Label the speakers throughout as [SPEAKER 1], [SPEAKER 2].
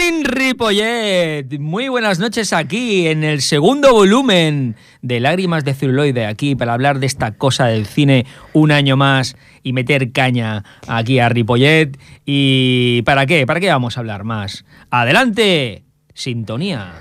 [SPEAKER 1] morning, Ripollet. Muy buenas noches aquí en el segundo volumen de Lágrimas de Celuloide, aquí para hablar de esta cosa del cine un año más y meter caña aquí a Ripollet. ¿Y para qué? ¿Para qué vamos a hablar más? ¡Adelante! Sintonía.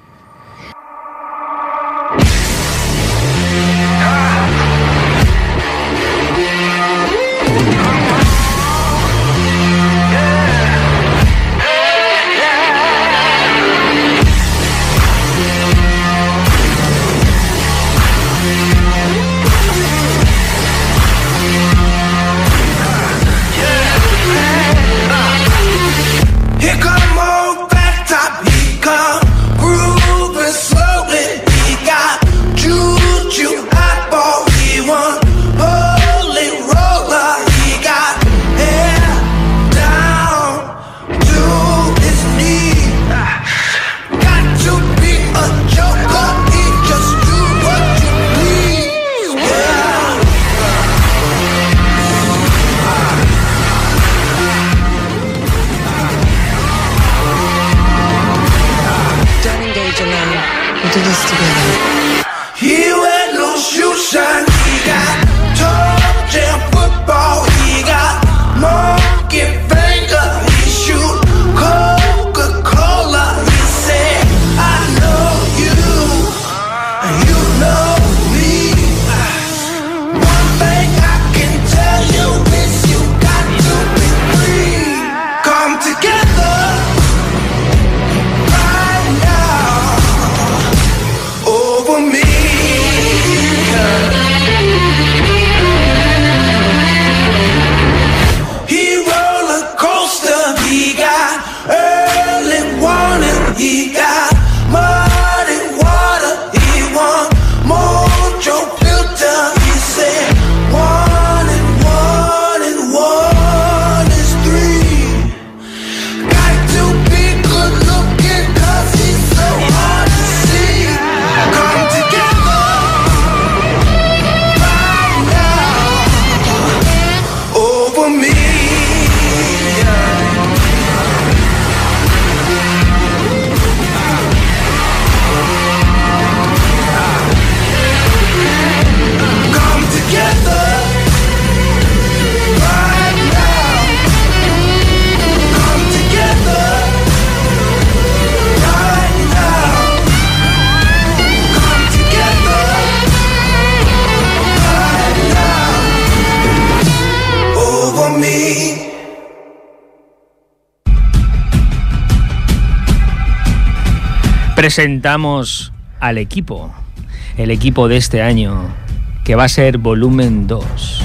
[SPEAKER 1] Presentamos al equipo, el equipo de este año, que va a ser volumen 2.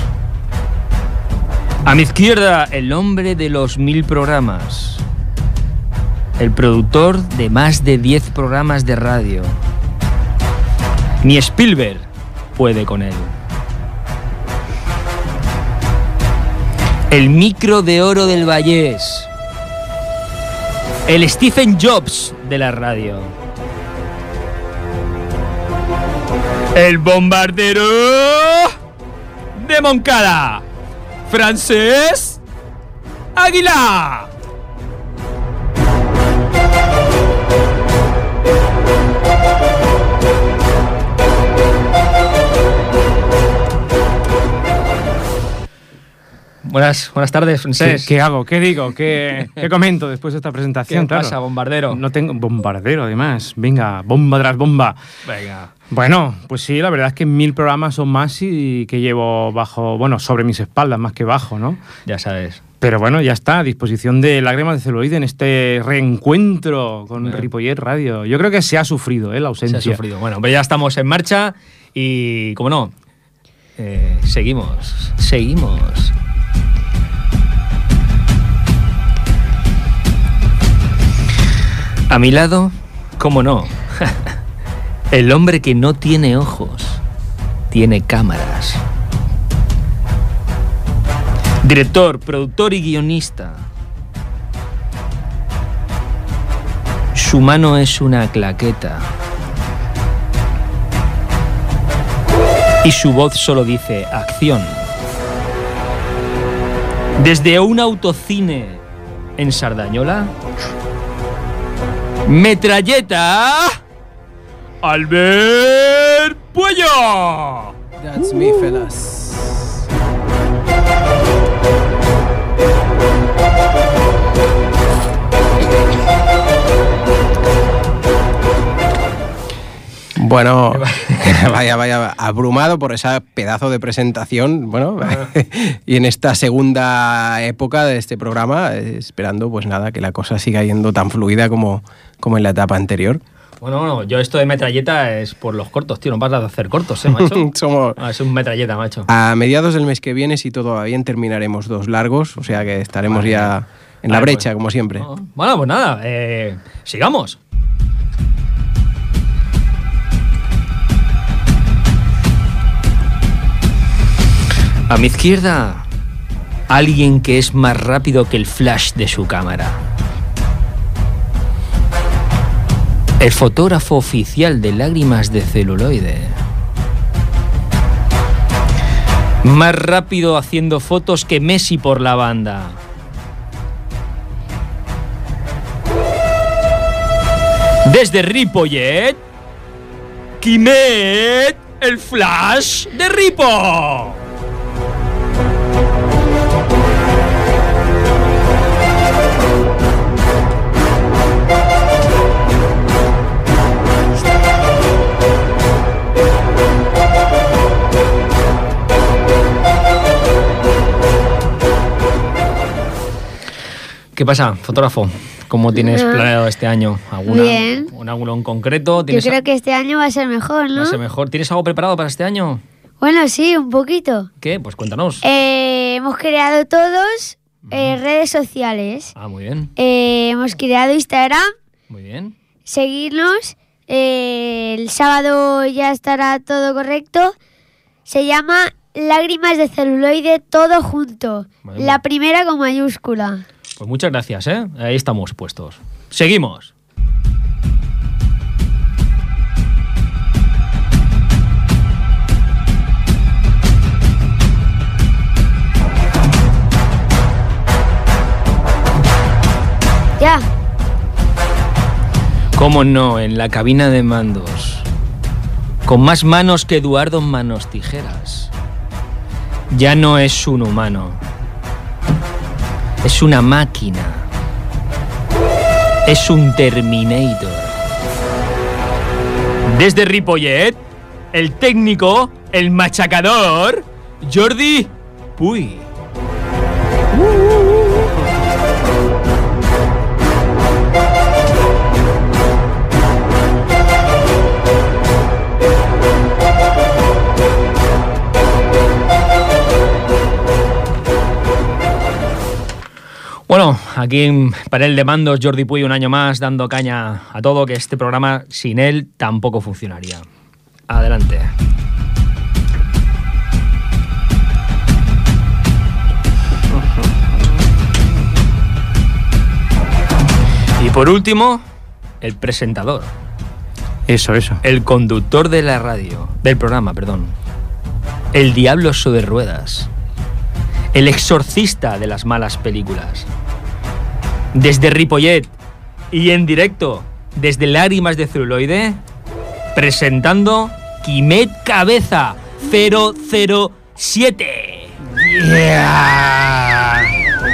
[SPEAKER 1] A mi izquierda, el hombre de los 1000 programas, el productor de más de 10 programas de radio. Ni Spielberg puede con él. El micro de oro del Vallés, el Stephen Jobs de la radio. El bombardero de Moncada, Francesc Aguilar. Buenas tardes, Francesc.
[SPEAKER 2] ¿Qué hago? ¿Qué digo? ¿Qué comento después de esta presentación?
[SPEAKER 1] ¿Qué pasa, bombardero?
[SPEAKER 2] No tengo bombardero, además. Venga, bomba tras bomba.
[SPEAKER 1] Venga.
[SPEAKER 2] Bueno, pues sí, la verdad es que 1000 programas son más y que llevo bajo, bueno, sobre mis espaldas más que bajo, ¿no?
[SPEAKER 1] Ya sabes.
[SPEAKER 2] Pero bueno, ya está, a disposición de Lágrimas de Celuloide en este reencuentro con Ripollet Radio. Yo creo que se ha sufrido, la ausencia.
[SPEAKER 1] Se ha sufrido. Bueno, pues ya estamos en marcha y, como no, seguimos. A mi lado, cómo no, el hombre que no tiene ojos, tiene cámaras. Director, productor y guionista. Su mano es una claqueta. Y su voz solo dice acción. Desde un autocine en Sardañola, Metralleta Albert Puello.
[SPEAKER 3] That's me, fellas. Bueno, vaya, abrumado por esa pedazo de presentación, bueno, y en esta segunda época de este programa, esperando pues nada, que la cosa siga yendo tan fluida como en la etapa anterior.
[SPEAKER 1] Bueno, yo esto de metralleta es por los cortos, tío, no vas a hacer cortos, macho. Es un metralleta, macho.
[SPEAKER 3] A mediados del mes que viene, si todo va bien, terminaremos 2 largos, o sea que estaremos ya en la brecha,
[SPEAKER 1] pues,
[SPEAKER 3] como siempre.
[SPEAKER 1] Bueno, pues nada, sigamos. A mi izquierda, alguien que es más rápido que el flash de su cámara. El fotógrafo oficial de Lágrimas de Celuloide. Más rápido haciendo fotos que Messi por la banda. Desde Ripollet, Quimet, el flash de Ripo. ¿Qué pasa, fotógrafo? ¿Cómo tienes planeado este año?
[SPEAKER 4] Bien.
[SPEAKER 1] ¿Un ángulo en concreto?
[SPEAKER 4] Yo creo que este año va a ser mejor, ¿no?
[SPEAKER 1] Va a ser mejor. ¿Tienes algo preparado para este año?
[SPEAKER 4] Bueno, sí, un poquito.
[SPEAKER 1] ¿Qué? Pues cuéntanos.
[SPEAKER 4] Hemos creado todos redes sociales.
[SPEAKER 1] Ah, muy bien.
[SPEAKER 4] Hemos creado Instagram.
[SPEAKER 1] Muy bien.
[SPEAKER 4] Seguirnos. El sábado ya estará todo correcto. Se llama Lágrimas de Celuloide, todo junto.
[SPEAKER 1] Vale.
[SPEAKER 4] La primera con mayúscula.
[SPEAKER 1] Pues muchas gracias, ¿eh? Ahí estamos puestos. Seguimos.
[SPEAKER 4] Ya.
[SPEAKER 1] ¿Cómo no? En la cabina de mandos. Con más manos que Eduardo Manos Tijeras. Ya no es un humano. Es una máquina. Es un Terminator. Desde Ripollet, el técnico, el machacador, Jordi Puy. Bueno, aquí en panel de mandos, Jordi Puy un año más dando caña a todo, que este programa sin él tampoco funcionaría. Adelante. Y por último, el presentador.
[SPEAKER 2] Eso.
[SPEAKER 1] El conductor de la radio, del programa, perdón. El diablo sobre ruedas. El exorcista de las malas películas. Desde Ripollet y en directo desde Lágrimas de Celuloide, presentando Quimet Cabeza 007. Yeah.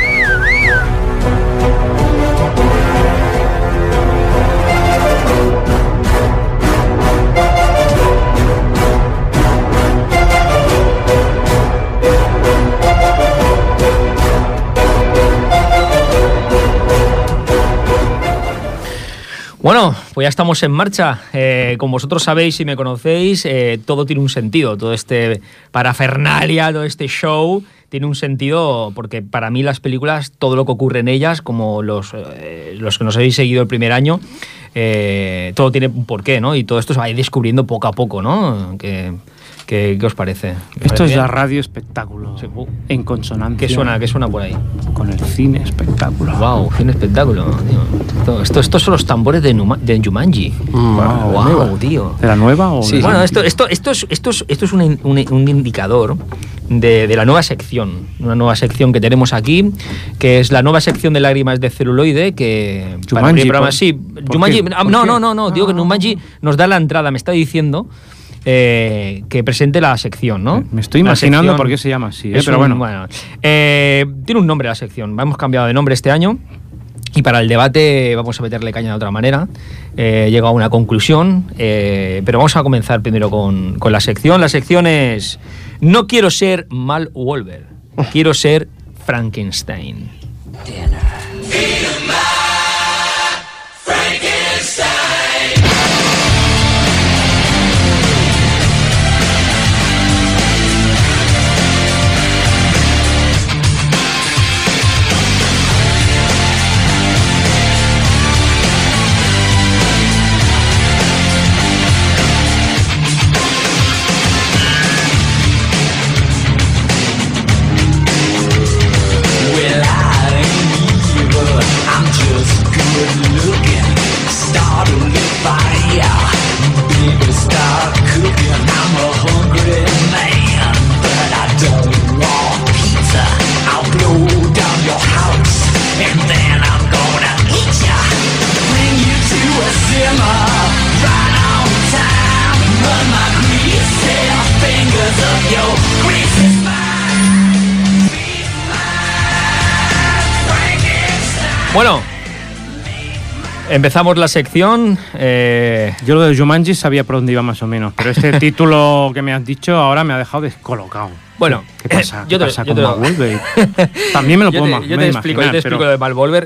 [SPEAKER 1] Bueno, pues ya estamos en marcha. Como vosotros sabéis y me conocéis, todo tiene un sentido. Todo este parafernalia, todo este show tiene un sentido porque para mí las películas, todo lo que ocurre en ellas, como los que nos habéis seguido el primer año, todo tiene un porqué, ¿no? Y todo esto se va a ir descubriendo poco a poco, ¿no? ¿Qué os parece?
[SPEAKER 2] Esto es la radio espectáculo, sí, en consonancia.
[SPEAKER 1] ¿Qué suena por ahí?
[SPEAKER 2] Con el cine espectáculo.
[SPEAKER 1] Wow, cine espectáculo, tío. Estos son los tambores de Jumanji. Wow, tío.
[SPEAKER 2] ¿De la nueva o
[SPEAKER 3] sí,
[SPEAKER 2] de
[SPEAKER 1] bueno, esto es un indicador de la nueva sección. Una nueva sección que tenemos aquí, que es la nueva sección de Lágrimas de celuloide, que...
[SPEAKER 2] Jumanji,
[SPEAKER 1] programa, sí, Jumanji, no, digo que Jumanji nos da la entrada, me está diciendo que presente la sección, ¿no?
[SPEAKER 2] Me estoy imaginando por qué se llama así, pero bueno.
[SPEAKER 1] Tiene un nombre la sección, hemos cambiado de nombre este año. Y para el debate vamos a meterle caña de otra manera. Llega a una conclusión, pero vamos a comenzar primero con la sección. La sección es: no quiero ser Mal Wolver, quiero ser Frankenstein. Bueno, empezamos la sección.
[SPEAKER 2] Yo lo de Jumanji sabía por dónde iba más o menos, pero este título que me has dicho ahora me ha dejado descolocado.
[SPEAKER 1] Bueno,
[SPEAKER 2] ¿qué pasa? ¿Qué pasa con Mal Wolver? También me lo puedo imaginar.
[SPEAKER 1] Yo te explico lo de Mal Wolver.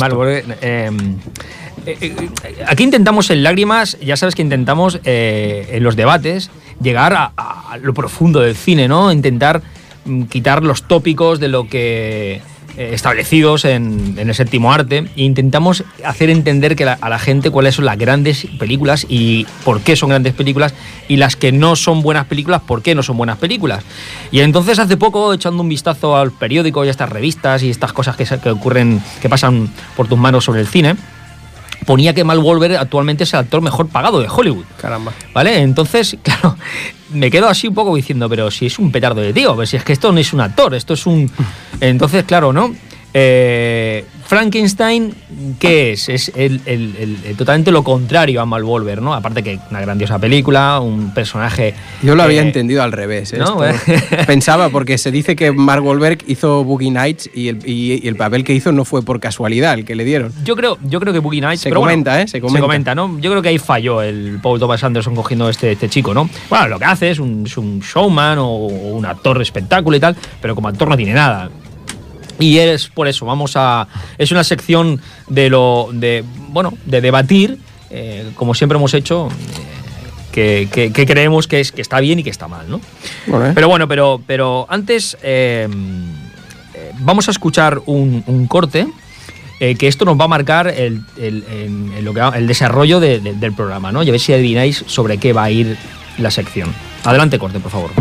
[SPEAKER 1] Aquí intentamos en Lágrimas, ya sabes que intentamos en los debates llegar a lo profundo del cine, ¿no? Intentar quitar los tópicos de lo que establecidos en el séptimo arte, e intentamos hacer entender a la gente cuáles son las grandes películas y por qué son grandes películas, y las que no son buenas películas, por qué no son buenas películas. Y entonces hace poco, echando un vistazo al periódico y a estas revistas y estas cosas que ocurren, que pasan por tus manos sobre el cine, ponía que Mal Wolver actualmente es el actor mejor pagado de Hollywood.
[SPEAKER 3] Caramba.
[SPEAKER 1] ¿Vale? Entonces, claro, me quedo así un poco diciendo, pero si es un petardo de tío, pero si es que esto no es un actor, esto es un... Entonces, claro, ¿no? Frankenstein, ¿qué es? Es totalmente lo contrario a Mal Wolver, ¿no? Aparte que una grandiosa película, un personaje...
[SPEAKER 3] Yo lo había entendido al revés, ¿eh?
[SPEAKER 1] ¿No?
[SPEAKER 3] Pensaba, porque se dice que Mark Wahlberg hizo Boogie Nights y el papel que hizo no fue por casualidad el que le dieron.
[SPEAKER 1] Yo creo que Boogie Nights...
[SPEAKER 3] Se comenta, Se comenta,
[SPEAKER 1] ¿no? Yo creo que ahí falló el Paul Thomas Anderson cogiendo este chico, ¿no? Bueno, lo que hace es un showman o un actor de espectáculo y tal, pero como actor no tiene nada. Y es por eso, es una sección de debatir, como siempre hemos hecho, que creemos que está bien y que está mal, ¿no?
[SPEAKER 3] Bueno,
[SPEAKER 1] Pero antes vamos a escuchar un corte, que esto nos va a marcar el desarrollo del programa, ¿no? Y a ver si adivináis sobre qué va a ir la sección. Adelante, corte, por favor.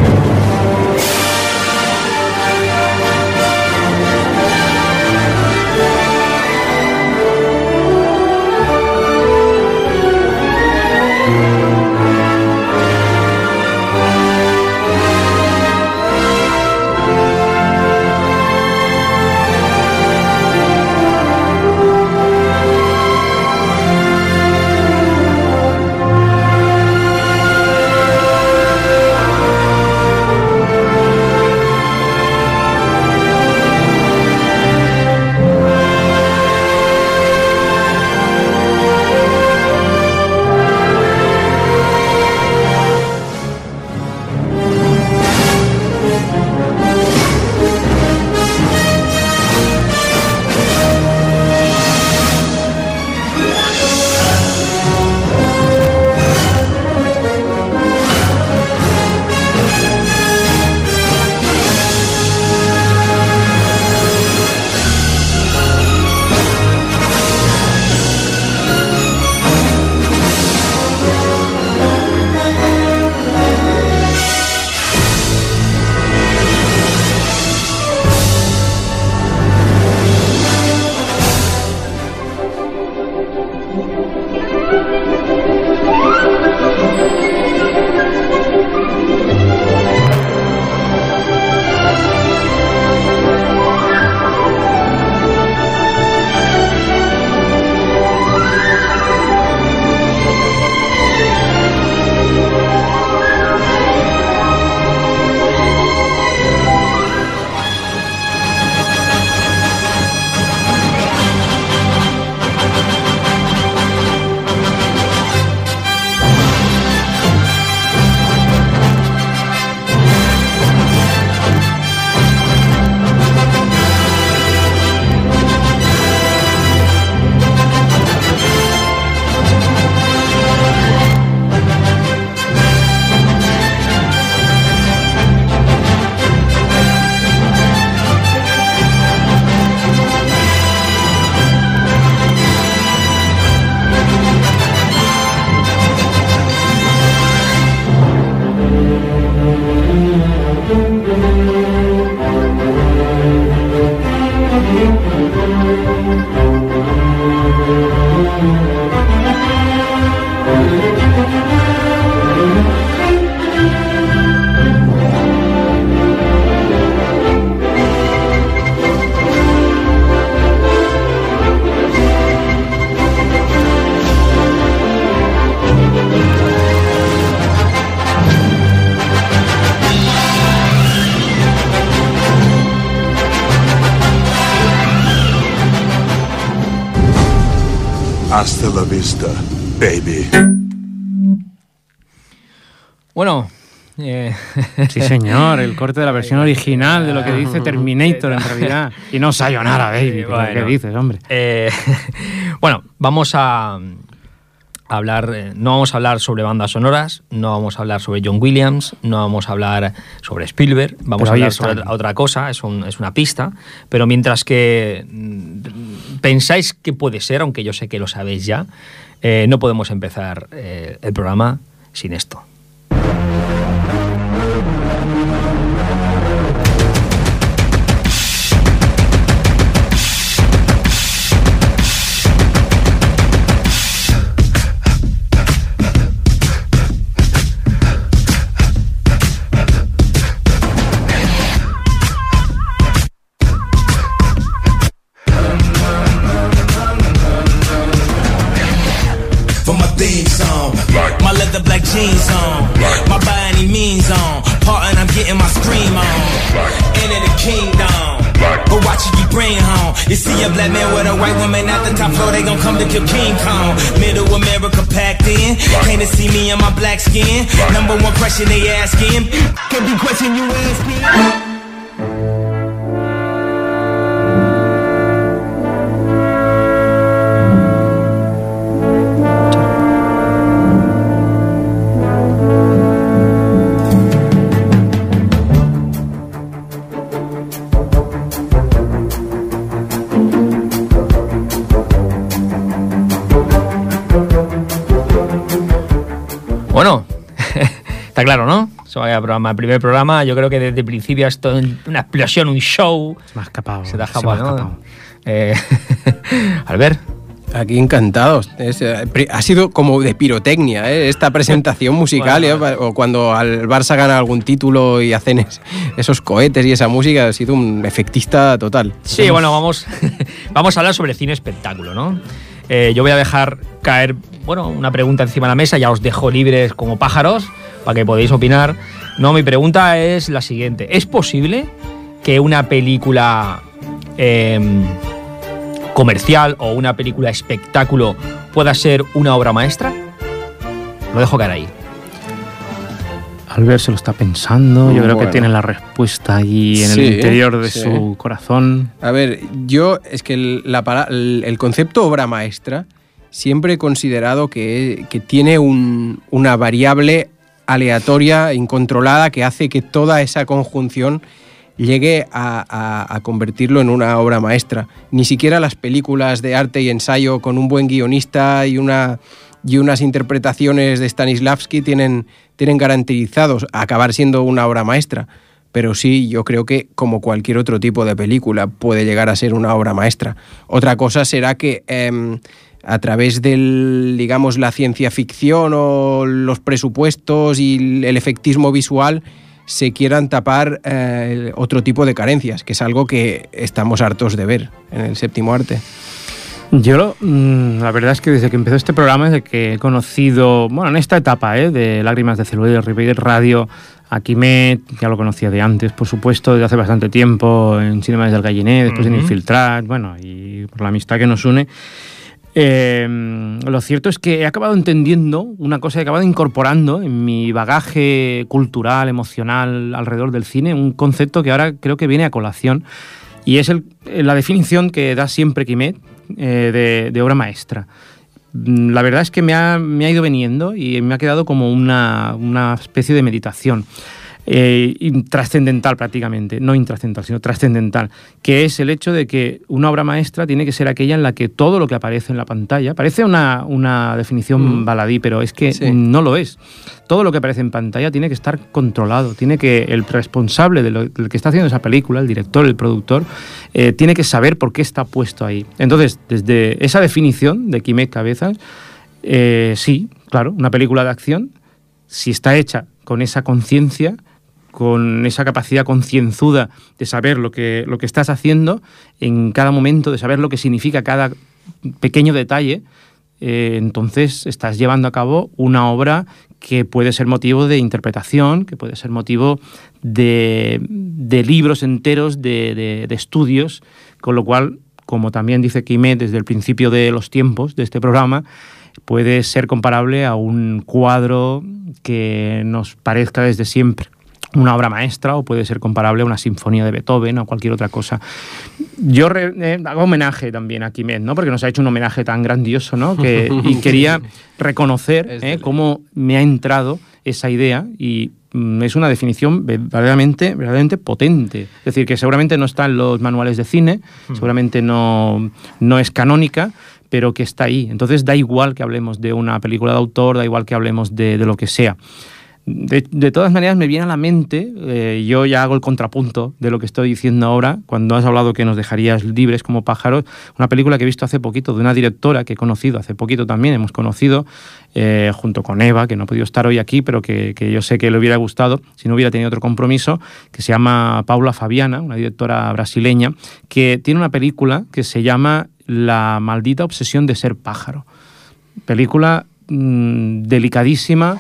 [SPEAKER 5] Hasta la vista, baby.
[SPEAKER 1] Bueno,
[SPEAKER 2] sí señor, el corte de la versión original de lo que dice Terminator en realidad. Y no Sayonara, baby,
[SPEAKER 1] Bueno.
[SPEAKER 2] ¿qué dices, hombre?
[SPEAKER 1] Bueno, vamos a hablar, no vamos a hablar sobre bandas sonoras, no vamos a hablar sobre John Williams, no vamos a hablar sobre Spielberg, vamos a hablar sobre otra cosa, es una pista, pero mientras que pensáis que puede ser, aunque yo sé que lo sabéis ya, no podemos empezar el programa sin esto.
[SPEAKER 6] Jeans on, my by any means on, part and I'm getting my scream on. Enter the kingdom, but watch it, you bring home. You see a black man with a white woman at the top floor, they gon' come to kill King Kong. Middle America packed in, came to see me in my black skin. Number one question they asking, could be question you asking.
[SPEAKER 1] Bueno, está claro, ¿no? El primer programa, yo creo que desde el principio es todo una explosión, un show.
[SPEAKER 2] Se me ha escapado.
[SPEAKER 1] Se te ha escapado, ¿no? Albert.
[SPEAKER 3] Aquí encantados. Ha sido como de pirotecnia, esta presentación musical. Bueno, o cuando al Barça gana algún título y hacen esos cohetes y esa música, ha sido un efectista total.
[SPEAKER 1] Sí, bueno, vamos a hablar sobre cine espectáculo, ¿no? Yo voy a dejar caer, una pregunta encima de la mesa, ya os dejo libres como pájaros para que podáis opinar. No, mi pregunta es la siguiente. ¿Es posible que una película comercial o una película espectáculo pueda ser una obra maestra? Lo dejo caer ahí.
[SPEAKER 2] Albert se lo está pensando, yo creo que tiene la respuesta ahí en el interior de su corazón.
[SPEAKER 3] A ver, yo es que el concepto obra maestra siempre he considerado que tiene una variable aleatoria, incontrolada, que hace que toda esa conjunción llegue a convertirlo en una obra maestra. Ni siquiera las películas de arte y ensayo con un buen guionista y unas interpretaciones de Stanislavski tienen garantizados acabar siendo una obra maestra. Pero sí, yo creo que como cualquier otro tipo de película puede llegar a ser una obra maestra. Otra cosa será que a través del, digamos, la ciencia ficción o los presupuestos y el efectismo visual se quieran tapar otro tipo de carencias, que es algo que estamos hartos de ver en el séptimo arte.
[SPEAKER 2] Yo, la verdad es que desde que empezó este programa, desde que he conocido, en esta etapa de Lágrimas de Celuloide, de Ripoller Radio, a Quimet, ya lo conocía de antes, por supuesto, desde hace bastante tiempo, en Cinemas del Galliné, después en Infiltrat, y por la amistad que nos une. Lo cierto es que he acabado entendiendo una cosa, he acabado incorporando en mi bagaje cultural, emocional, alrededor del cine, un concepto que ahora creo que viene a colación, y es la definición que da siempre Quimet de obra maestra. La verdad es que me ha ido veniendo y me ha quedado como una especie de meditación. trascendental prácticamente, no intrascendental, sino trascendental, que es el hecho de que una obra maestra tiene que ser aquella en la que todo lo que aparece en la pantalla, parece una definición baladí, pero es que no lo es. Todo lo que aparece en pantalla tiene que estar controlado, tiene que el responsable del que está haciendo esa película, el director, el productor, tiene que saber por qué está puesto ahí. Entonces, desde esa definición de Quimet Cabezas, sí, claro, una película de acción, si está hecha con esa conciencia, con esa capacidad concienzuda de saber lo que estás haciendo en cada momento, de saber lo que significa cada pequeño detalle, entonces estás llevando a cabo una obra que puede ser motivo de interpretación, que puede ser motivo de libros enteros, de estudios, con lo cual, como también dice Quimet desde el principio de los tiempos de este programa, puede ser comparable a un cuadro que nos parezca desde siempre una obra maestra, o puede ser comparable a una sinfonía de Beethoven o cualquier otra cosa. Yo hago homenaje también a Quimet, ¿no? Porque nos ha hecho un homenaje tan grandioso, ¿no? Y quería reconocer cómo me ha entrado esa idea, y es una definición verdaderamente potente. Es decir, que seguramente no está en los manuales de cine, seguramente no es canónica, pero que está ahí. Entonces da igual que hablemos de una película de autor, da igual que hablemos de lo que sea. De todas maneras me viene a la mente, yo ya hago el contrapunto de lo que estoy diciendo ahora, cuando has hablado que nos dejarías libres como pájaros, una película que he visto hace poquito de una directora que he conocido hace poquito también, hemos conocido junto con Eva, que no ha podido estar hoy aquí, pero que yo sé que le hubiera gustado si no hubiera tenido otro compromiso, que se llama Paula Fabiana, una directora brasileña, que tiene una película que se llama La maldita obsesión de ser pájaro. Película delicadísima,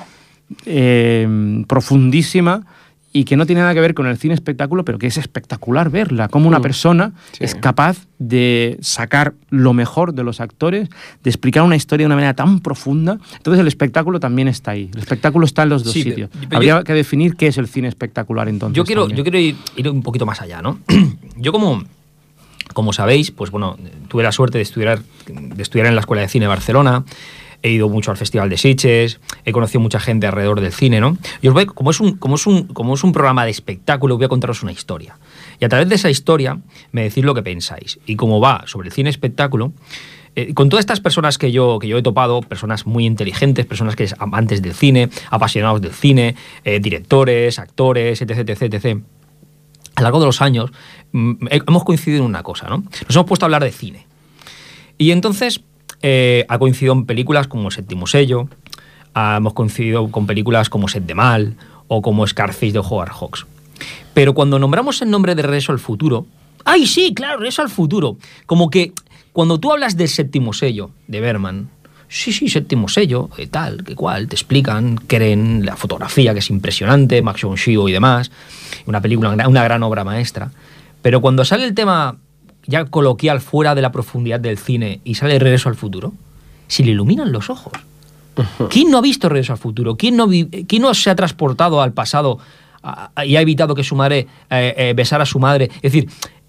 [SPEAKER 2] profundísima, y que no tiene nada que ver con el cine espectáculo, pero que es espectacular verla, cómo una persona es capaz de sacar lo mejor de los actores, de explicar una historia de una manera tan profunda. Entonces el espectáculo también está ahí, el espectáculo está en los dos sitios. Habría que definir qué es el cine espectacular entonces.
[SPEAKER 1] Yo quiero ir un poquito más allá, ¿no? Yo como sabéis, pues bueno, tuve la suerte de estudiar en la Escuela de Cine de Barcelona. He ido mucho al Festival de Sitges, he conocido mucha gente alrededor del cine, ¿no? Y os voy, como es un programa de espectáculo, voy a contaros una historia. Y a través de esa historia me decís lo que pensáis. Y como va sobre el cine espectáculo, con todas estas personas que yo he topado, personas muy inteligentes, personas que son amantes del cine, apasionados del cine, directores, actores, etc. A lo largo de los años hemos coincidido en una cosa, ¿no? Nos hemos puesto a hablar de cine. Y entonces ha coincidido en películas como El Séptimo Sello, hemos coincidido con películas como Set de Mal o como Scarface de Howard Hawks. Pero cuando nombramos el nombre de Regreso al Futuro, ¡ay, sí, claro, Regreso al Futuro! Como que cuando tú hablas del Séptimo Sello de Berman, sí, Séptimo Sello, tal, que cual, te explican, creen la fotografía que es impresionante, Max von Sydow y demás, una película, una gran obra maestra. Pero cuando sale el tema ya coloquial, fuera de la profundidad del cine, y sale Regreso al Futuro, se le iluminan los ojos. ¿Quién no ha visto Regreso al Futuro? ¿Quién no se ha transportado al pasado y ha evitado que su madre besara a su madre? Es decir,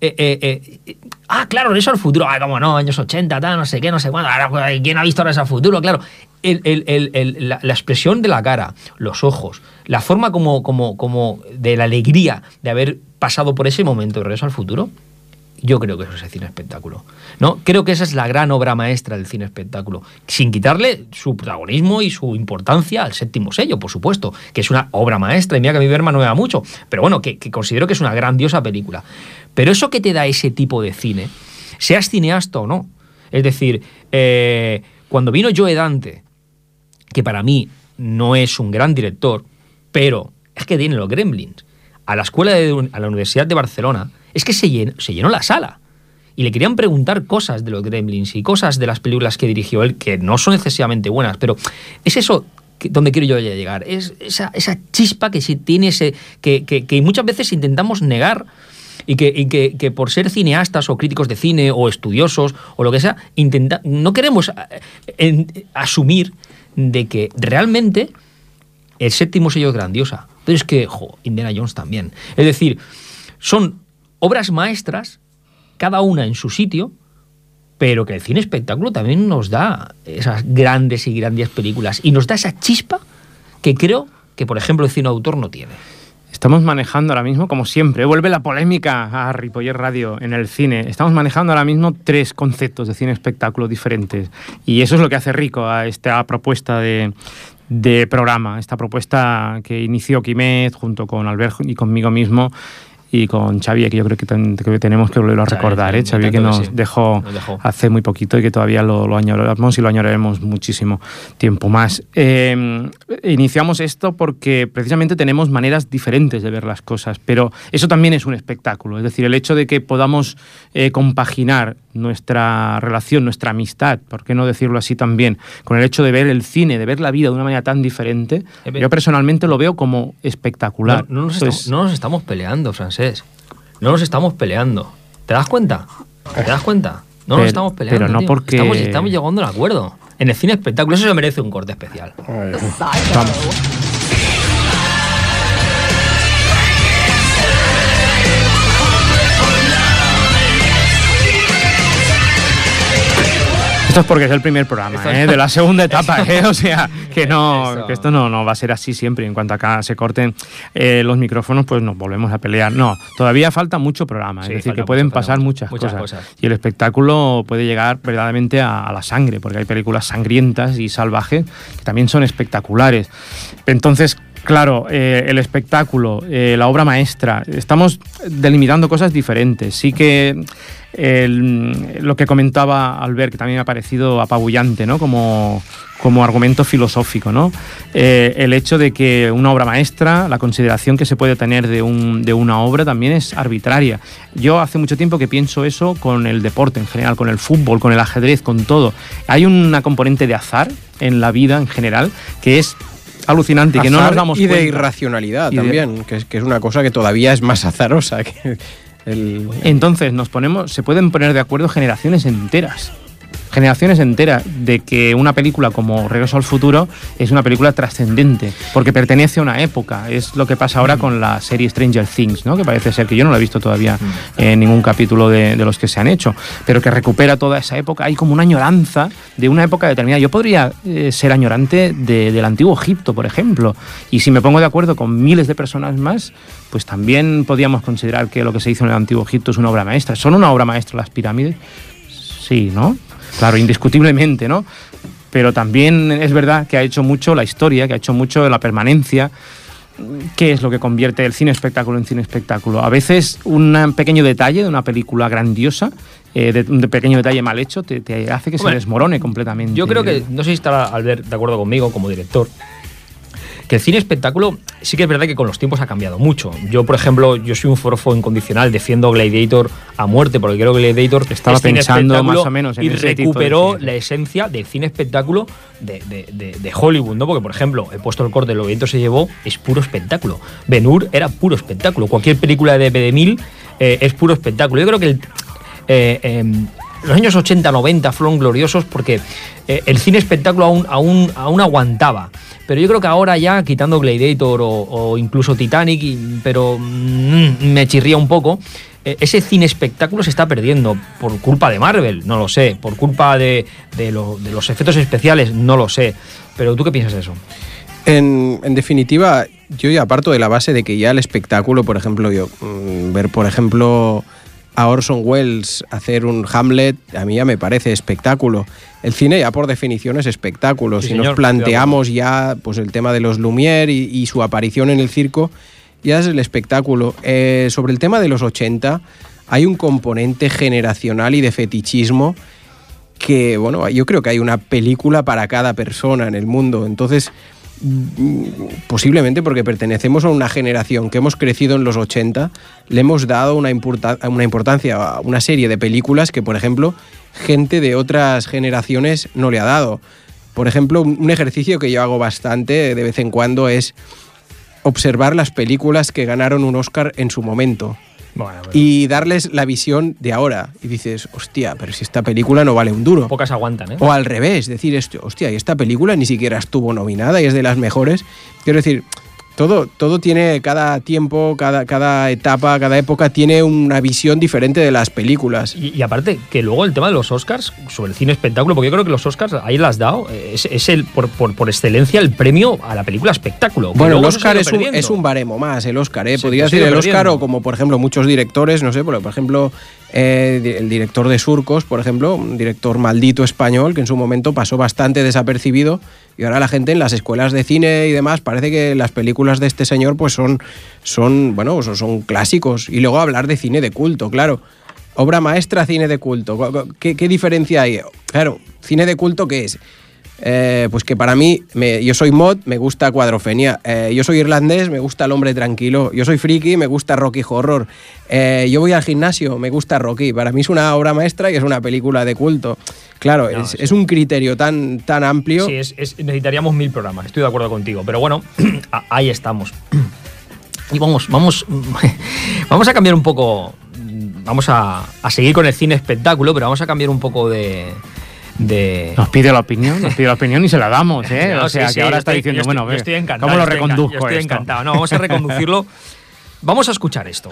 [SPEAKER 1] claro, Regreso al Futuro, cómo no, años 80, tal, no sé qué, no sé cuándo, ¿quién ha visto Regreso al Futuro? Claro, la expresión de la cara, los ojos, la forma como de la alegría de haber pasado por ese momento de Regreso al Futuro, yo creo que eso es el cine espectáculo, ¿no? Creo que esa es la gran obra maestra del cine espectáculo, sin quitarle su protagonismo y su importancia al Séptimo Sello, por supuesto, que es una obra maestra, y mira que a mi Berman no me da mucho, pero bueno, que considero que es una grandiosa película. Pero eso que te da ese tipo de cine, seas cineasta o no, es decir, cuando vino Joe Dante, que para mí no es un gran director, pero es que tiene los Gremlins, a la Universidad de Barcelona, es que se llenó la sala. Y le querían preguntar cosas de los Gremlins y cosas de las películas que dirigió él, que no son excesivamente buenas, pero es eso donde quiero yo llegar. Es esa chispa que sí tiene que muchas veces intentamos negar, y que por ser cineastas o críticos de cine o estudiosos o lo que sea, no queremos asumir de que realmente el Séptimo Sello es grandiosa. Pero es que, Indiana Jones también. Es decir, son obras maestras, cada una en su sitio, pero que el cine espectáculo también nos da esas grandes y grandes películas y nos da esa chispa que creo que, por ejemplo, el cine de autor no tiene.
[SPEAKER 2] Estamos manejando ahora mismo, como siempre, vuelve la polémica a Ripollet Radio en el cine. Estamos manejando ahora mismo 3 conceptos de cine-espectáculo diferentes. Y eso es lo que hace rico a esta propuesta de programa, esta propuesta que inició Quimet junto con Albert y conmigo mismo y con Xavier, que yo creo que tenemos que volverlo a recordar, Xavier, que nos dejó hace muy poquito y que todavía lo añoramos y lo añoraremos muchísimo tiempo más. Iniciamos esto porque precisamente tenemos maneras diferentes de ver las cosas, pero eso también es un espectáculo, es decir, el hecho de que podamos compaginar nuestra relación, nuestra amistad, ¿por qué no decirlo así también?, con el hecho de ver el cine, de ver la vida de una manera tan diferente, yo personalmente lo veo como espectacular.
[SPEAKER 1] No nos estamos peleando, Francés. No nos estamos peleando. ¿Te das cuenta? No nos estamos peleando.
[SPEAKER 2] Pero no, tío, porque
[SPEAKER 1] estamos llegando a un acuerdo. En el cine espectáculo eso se merece un corte especial.
[SPEAKER 2] Vamos. Esto es porque es el primer programa de la segunda etapa, o sea, que esto no va a ser así siempre. En cuanto acá se corten los micrófonos, pues nos volvemos a pelear. No, todavía falta mucho programa, es decir, que pueden pasar muchas cosas. Y el espectáculo puede llegar verdaderamente a la sangre, porque hay películas sangrientas y salvajes que también son espectaculares. Entonces, claro, el espectáculo, la obra maestra, estamos delimitando cosas diferentes. Sí que lo que comentaba Albert, que también me ha parecido apabullante, ¿no?, como argumento filosófico, ¿no? El hecho de que una obra maestra, la consideración que se puede tener de una obra también es arbitraria. Yo hace mucho tiempo que pienso eso con el deporte en general, con el fútbol, con el ajedrez, con todo. Hay una componente de azar en la vida en general que es alucinante, que no nos damos cuenta.
[SPEAKER 3] Y de irracionalidad también, que es una cosa que todavía es más azarosa.
[SPEAKER 2] Entonces se pueden poner de acuerdo generaciones enteras de que una película como Regreso al Futuro es una película trascendente, porque pertenece a una época. Es lo que pasa ahora con la serie Stranger Things, ¿no?, que parece ser, que yo no la he visto todavía en ningún capítulo de los que se han hecho, pero que recupera toda esa época. Hay como una añoranza de una época determinada. Yo podría ser añorante del antiguo Egipto, por ejemplo, y si me pongo de acuerdo con miles de personas más, pues también podríamos considerar que lo que se hizo en el antiguo Egipto es una obra maestra. ¿Son una obra maestra las pirámides? Sí, ¿no? Claro, indiscutiblemente, ¿no? Pero también es verdad que ha hecho mucho la historia, que ha hecho mucho la permanencia. ¿Qué es lo que convierte el cine espectáculo en cine espectáculo? A veces un pequeño detalle de una película grandiosa, un pequeño detalle mal hecho, te hace que se desmorone completamente.
[SPEAKER 1] Yo creo que, no sé si estará Albert de acuerdo conmigo como director, que el cine espectáculo sí que es verdad que con los tiempos ha cambiado mucho. Yo, por ejemplo, soy un forofo incondicional, defiendo Gladiator a muerte, porque creo que Gladiator
[SPEAKER 2] estaba pensando más o menos en
[SPEAKER 1] y
[SPEAKER 2] ese
[SPEAKER 1] recuperó
[SPEAKER 2] tipo de
[SPEAKER 1] la esencia del cine espectáculo de Hollywood, ¿no? Porque, por ejemplo, he puesto el corte, Lo viento se llevó, es puro espectáculo. Ben-Hur era puro espectáculo. Cualquier película de 1000 es puro espectáculo. Yo creo que los años 80-90 fueron gloriosos porque el cine espectáculo aún aguantaba. Pero yo creo que ahora ya, quitando Gladiator o incluso Titanic, pero me chirría un poco, ese cine espectáculo se está perdiendo por culpa de Marvel, no lo sé, por culpa de los efectos especiales, no lo sé. Pero ¿tú qué piensas de eso?
[SPEAKER 3] En definitiva, yo ya parto de la base de que ya el espectáculo, por ejemplo, ver, por ejemplo, a Orson Welles hacer un Hamlet, a mí ya me parece espectáculo. El cine ya por definición es espectáculo.
[SPEAKER 1] Sí,
[SPEAKER 3] si
[SPEAKER 1] señor,
[SPEAKER 3] nos planteamos ya pues el tema de los Lumière y su aparición en el circo, ya es el espectáculo. Sobre el tema de los 80 hay un componente generacional y de fetichismo que, bueno, yo creo que hay una película para cada persona en el mundo. Entonces, posiblemente porque pertenecemos a una generación que hemos crecido en los 80, le hemos dado una importancia a una serie de películas que, por ejemplo, gente de otras generaciones no le ha dado. Por ejemplo, un ejercicio que yo hago bastante de vez en cuando es observar las películas que ganaron un Oscar en su momento.
[SPEAKER 1] Bueno.
[SPEAKER 3] Y darles la visión de ahora. Y dices, hostia, pero si esta película no vale un duro.
[SPEAKER 1] Pocas aguantan, ¿eh?
[SPEAKER 3] O al revés, decir esto, hostia, y esta película ni siquiera estuvo nominada y es de las mejores. Quiero decir, todo tiene, cada tiempo, cada etapa, cada época tiene una visión diferente de las películas.
[SPEAKER 1] Y aparte, que luego el tema de los Oscars, sobre el cine espectáculo, porque yo creo que los Oscars, ahí lo has dado, es el por excelencia el premio a la película espectáculo.
[SPEAKER 3] Bueno, el Oscar es un baremo más, el Oscar, ¿eh? Podría ser el Oscar, o como por ejemplo muchos directores, no sé, por ejemplo el director de Surcos, por ejemplo, un director maldito español que en su momento pasó bastante desapercibido, y ahora la gente en las escuelas de cine y demás parece que las películas de este señor pues son clásicos. Y luego hablar de cine de culto, claro. Obra maestra, cine de culto. ¿Qué diferencia hay? Claro, cine de culto, ¿qué es? Pues que para mí, yo soy mod, me gusta Cuadrofenia. Yo soy irlandés, me gusta El hombre tranquilo. Yo soy friki, me gusta Rocky Horror. Yo voy al gimnasio, me gusta Rocky. Para mí es una obra maestra y es una película de culto. Claro, no, es un criterio tan amplio.
[SPEAKER 1] Sí, necesitaríamos 1000 programas, estoy de acuerdo contigo. Pero bueno, ahí estamos. Y vamos a cambiar un poco. Vamos a seguir con el cine espectáculo, pero vamos a cambiar un poco de...
[SPEAKER 2] Nos pide la opinión y se la damos, ¿eh?
[SPEAKER 1] No,
[SPEAKER 2] o sea,
[SPEAKER 1] sí,
[SPEAKER 2] que ahora está diciendo,
[SPEAKER 1] yo estoy encantado,
[SPEAKER 2] ¿cómo lo reconduzco
[SPEAKER 1] yo estoy
[SPEAKER 2] esto?
[SPEAKER 1] encantado. No, vamos a reconducirlo. Vamos a escuchar esto.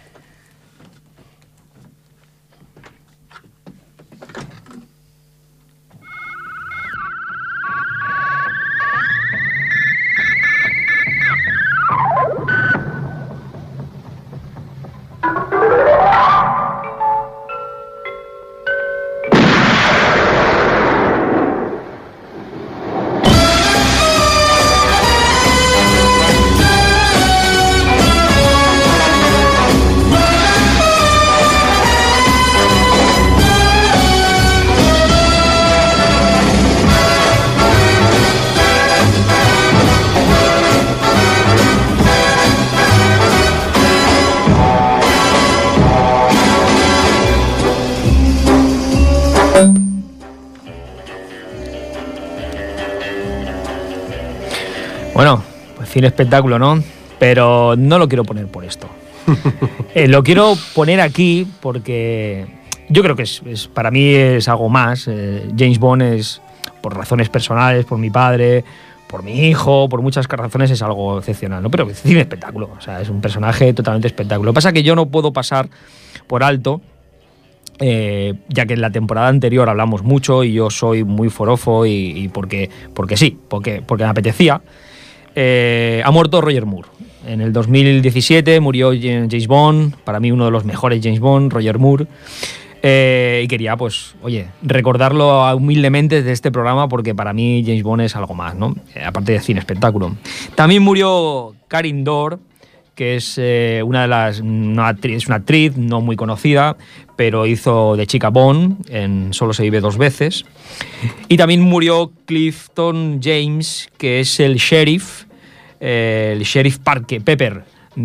[SPEAKER 1] Bueno, pues cine espectáculo, ¿no? Pero no lo quiero poner por esto. Lo quiero poner aquí porque yo creo que para mí es algo más. James Bond es, por razones personales, por mi padre, por mi hijo, por muchas razones es algo excepcional, ¿no? Pero cine espectáculo, o sea, es un personaje totalmente espectáculo. Lo que pasa es que yo no puedo pasar por alto, ya que en la temporada anterior hablamos mucho y yo soy muy forofo y porque me apetecía. Ha muerto Roger Moore. En el 2017 murió James Bond, para mí uno de los mejores James Bond, Roger Moore. Y quería, pues, recordarlo humildemente desde este programa porque para mí James Bond es algo más, ¿no? Aparte de cine espectáculo. También murió Karin Dor, que es una actriz no muy conocida, pero hizo de chica Bond en Solo se vive dos veces. Y también murió Clifton James, que es el sheriff Pepper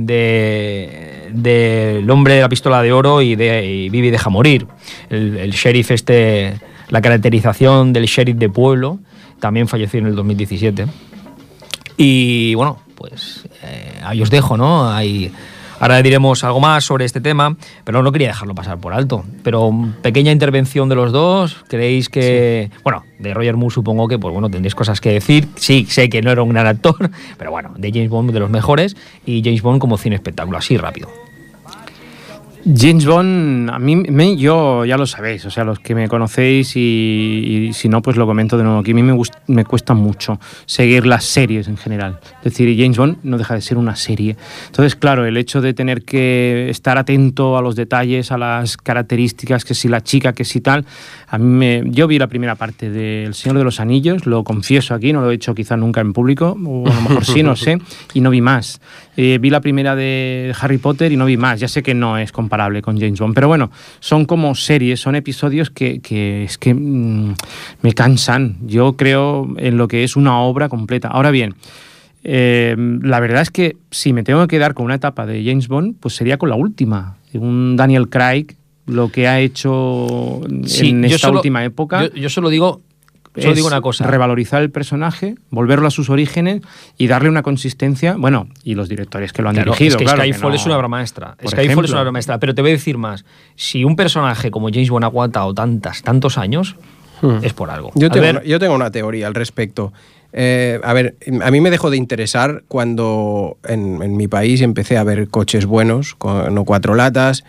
[SPEAKER 1] del Hombre de la Pistola de Oro y Vive y deja morir. El sheriff la caracterización del sheriff de pueblo, también falleció en el 2017. Y bueno, pues ahí os dejo, ¿no? Ahora diremos algo más sobre este tema, pero no quería dejarlo pasar por alto. Pero pequeña intervención de los dos, ¿creéis que...? Sí. Bueno, de Roger Moore supongo que, pues bueno, tendréis cosas que decir. Sí, sé que no era un gran actor, pero bueno, de James Bond de los mejores, y James Bond como cine espectáculo, así rápido.
[SPEAKER 2] James Bond, a mí, yo ya lo sabéis, o sea, los que me conocéis y si no, pues lo comento de nuevo, que a mí me cuesta mucho seguir las series en general. Es decir, James Bond no deja de ser una serie. Entonces, claro, el hecho de tener que estar atento a los detalles, a las características, que si la chica, que si tal, yo vi la primera parte de El Señor de los Anillos, lo confieso aquí, no lo he hecho quizá nunca en público, o a lo mejor sí, no sé, y no vi más. Vi la primera de Harry Potter y no vi más. Ya sé que no es comparable con James Bond, pero bueno, son como series, son episodios que es que me cansan. Yo creo en lo que es una obra completa. Ahora bien, la verdad es que si me tengo que quedar con una etapa de James Bond, pues sería con la última, un Daniel Craig, lo que ha hecho en esta última época.
[SPEAKER 1] Yo solo digo una cosa.
[SPEAKER 2] Revalorizar el personaje, volverlo a sus orígenes y darle una consistencia. Bueno, y los directores que lo han dirigido.
[SPEAKER 1] Es que Skyfall es una obra maestra. Skyfall es una obra maestra. Pero te voy a decir más. Si un personaje como James Bond ha aguantado tantos años, es por algo.
[SPEAKER 3] Yo tengo una teoría al respecto. A ver, a mí me dejó de interesar cuando en mi país empecé a ver coches buenos, no cuatro latas.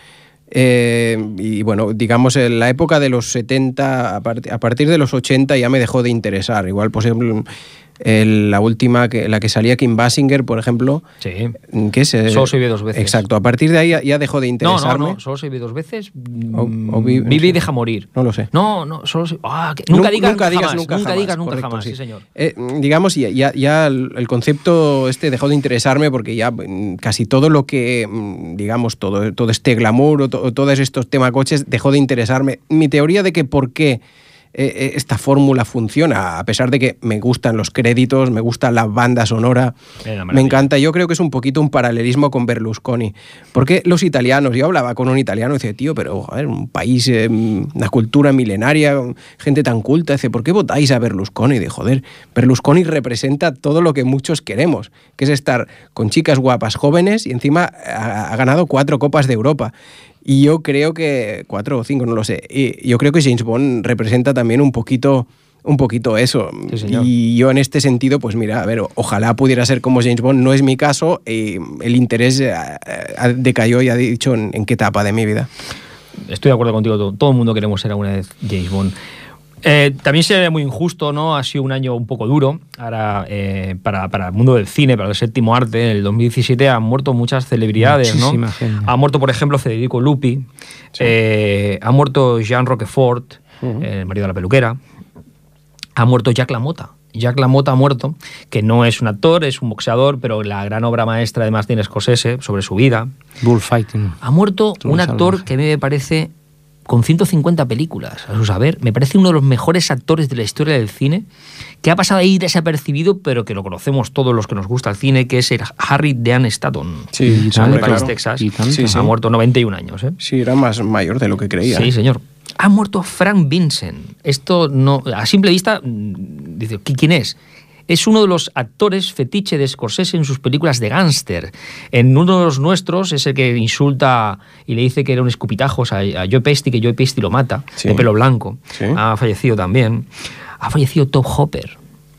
[SPEAKER 3] Y bueno, digamos, en la época de los 70, a partir de los 80 ya me dejó de interesar. Igual, por ejemplo, la última, la que salía Kim Basinger, por ejemplo.
[SPEAKER 1] Sí.
[SPEAKER 3] ¿Qué es?
[SPEAKER 1] Solo se vive dos veces.
[SPEAKER 3] Exacto, a partir de ahí ya dejó de interesarme.
[SPEAKER 1] No, solo se vive dos veces. Vive y deja morir.
[SPEAKER 3] No lo sé.
[SPEAKER 1] No, solo se... nunca digas nunca
[SPEAKER 3] jamás.
[SPEAKER 1] Nunca
[SPEAKER 3] Correcto,
[SPEAKER 1] jamás, sí señor.
[SPEAKER 3] Digamos, ya el concepto dejó de interesarme porque ya casi todo lo que, digamos, todo este glamour o todos estos temas coches dejó de interesarme. Mi teoría de que por qué esta fórmula funciona, a pesar de que me gustan los créditos, me gusta la banda sonora, me encanta. Yo creo que es un poquito un paralelismo con Berlusconi. Porque los italianos, yo hablaba con un italiano y decía, tío, pero joder, un país, una cultura milenaria, gente tan culta, dice, ¿por qué votáis a Berlusconi? De joder, Berlusconi representa todo lo que muchos queremos, que es estar con chicas guapas, jóvenes, y encima ha ganado 4 Copas de Europa. Y yo creo que 4 o 5, no lo sé. Y yo creo que James Bond representa también un poquito eso.
[SPEAKER 1] Sí, señor.
[SPEAKER 3] Y yo en este sentido, pues mira, a ver, ojalá pudiera ser como James Bond. No es mi caso. El interés decayó, ya he dicho, en qué etapa de mi vida.
[SPEAKER 1] Estoy de acuerdo contigo. Todo el mundo queremos ser alguna vez James Bond. También sería muy injusto, ¿no? Ha sido un año un poco duro para el mundo del cine, para el séptimo arte. En el 2017 han muerto muchas celebridades,
[SPEAKER 2] muchísima
[SPEAKER 1] ¿no?
[SPEAKER 2] gente.
[SPEAKER 1] Ha muerto, por ejemplo, Federico Lupi,
[SPEAKER 3] Sí.
[SPEAKER 1] ha muerto Jean Roquefort, el marido de la peluquera, ha muerto Jack LaMotta. Jack LaMotta ha muerto, que no es un actor, es un boxeador, pero la gran obra maestra de Martin Scorsese sobre su vida.
[SPEAKER 2] Bullfighting.
[SPEAKER 1] Ha muerto
[SPEAKER 2] Tú
[SPEAKER 1] un
[SPEAKER 2] lo
[SPEAKER 1] actor
[SPEAKER 2] salvaje.
[SPEAKER 1] que a mí me parece, con 150 películas, a su saber, me parece uno de los mejores actores de la historia del cine, que ha pasado ahí desapercibido, pero que lo conocemos todos los que nos gusta el cine, que es el Harry Dean Stanton.
[SPEAKER 3] Sí,
[SPEAKER 2] Y
[SPEAKER 1] de
[SPEAKER 2] tanto,
[SPEAKER 1] Paris,
[SPEAKER 3] claro.
[SPEAKER 1] Texas.
[SPEAKER 2] Y tanto.
[SPEAKER 3] Sí, sí.
[SPEAKER 1] Ha muerto 91 años, ¿eh?
[SPEAKER 3] Sí, era más mayor de lo que creía.
[SPEAKER 1] Sí, señor. Ha muerto Frank Vincent. Esto no, a simple vista, dice, ¿quién es? Es uno de los actores fetiche de Scorsese en sus películas de gángster. En uno de los nuestros es el que insulta y le dice que era un escupitajos a Joe Pesci, que Joe Pesci lo mata,
[SPEAKER 3] Sí.
[SPEAKER 1] de pelo blanco.
[SPEAKER 3] Sí.
[SPEAKER 1] Ha fallecido también. Ha fallecido Top Hopper.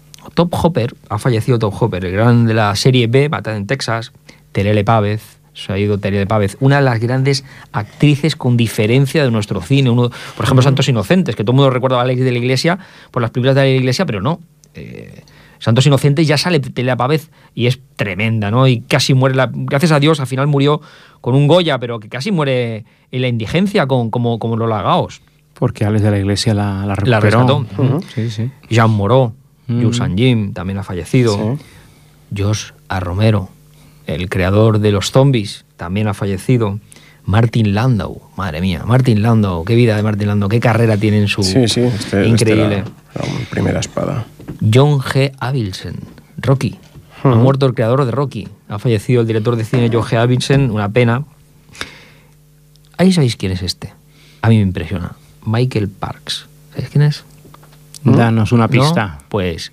[SPEAKER 1] Ha fallecido Top Hopper, el gran de la serie B, Matada en Texas. Terele Pávez. Se ha ido Terele Pávez, una de las grandes actrices con diferencia de nuestro cine. Por ejemplo, Santos Inocentes, que todo el mundo recuerda a Alex de la Iglesia por las películas de la Iglesia, pero no. Santos Inocentes ya sale Terele Pávez y es tremenda, ¿no? Y casi muere, gracias a Dios, al final murió con un Goya, pero que casi muere en la indigencia como los lagaos.
[SPEAKER 2] Porque Alex de la Iglesia la recuperó.
[SPEAKER 1] La rescató.
[SPEAKER 2] Sí, sí.
[SPEAKER 1] Jean Moreau, Jules St. Jim también ha fallecido.
[SPEAKER 3] Sí.
[SPEAKER 1] Josh A. Romero, el creador de los zombies, también ha fallecido. Martin Landau, madre mía, Martin Landau, qué vida de Martin Landau, qué carrera tiene en su...
[SPEAKER 3] Sí,
[SPEAKER 1] increíble.
[SPEAKER 3] Era una primera espada.
[SPEAKER 1] John G. Avildsen, Rocky. Ha muerto el creador de Rocky. Ha fallecido el director de cine John G. Avildsen, una pena. Ahí sabéis quién es este. A mí me impresiona. Michael Parks. ¿Sabéis quién es?
[SPEAKER 2] Danos una
[SPEAKER 1] ¿No?
[SPEAKER 2] pista.
[SPEAKER 1] Pues...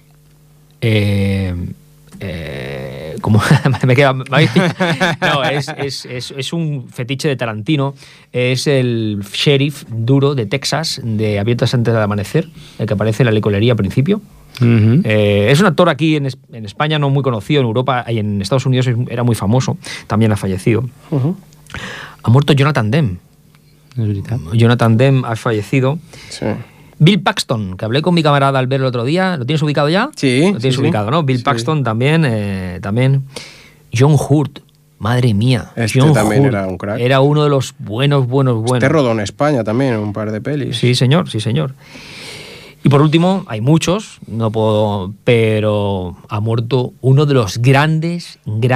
[SPEAKER 1] como me queda no, es un fetiche de Tarantino. Es el sheriff duro de Texas, de Abiertas antes del amanecer, el que aparece en la licorería al principio. Es un actor aquí en España no muy conocido, en Europa y en Estados Unidos era muy famoso, también ha fallecido. Ha muerto Jonathan Demme.
[SPEAKER 2] Es veritat.
[SPEAKER 1] Jonathan Demme ha fallecido.
[SPEAKER 3] Sí.
[SPEAKER 1] Bill Paxton, que hablé con mi camarada al verlo el otro día. ¿Lo tienes ubicado ya?
[SPEAKER 3] Sí.
[SPEAKER 1] Lo tienes
[SPEAKER 3] sí,
[SPEAKER 1] ubicado, ¿no? Bill
[SPEAKER 3] Sí.
[SPEAKER 1] Paxton también. John Hurt, madre mía.
[SPEAKER 3] Este
[SPEAKER 1] John
[SPEAKER 3] también
[SPEAKER 1] Hurt
[SPEAKER 3] era un crack.
[SPEAKER 1] Era uno de los buenos.
[SPEAKER 3] Este rodó en España también, un par de pelis.
[SPEAKER 1] Sí, señor, sí, señor. Y por último, hay muchos, no puedo, pero ha muerto uno de los grandes,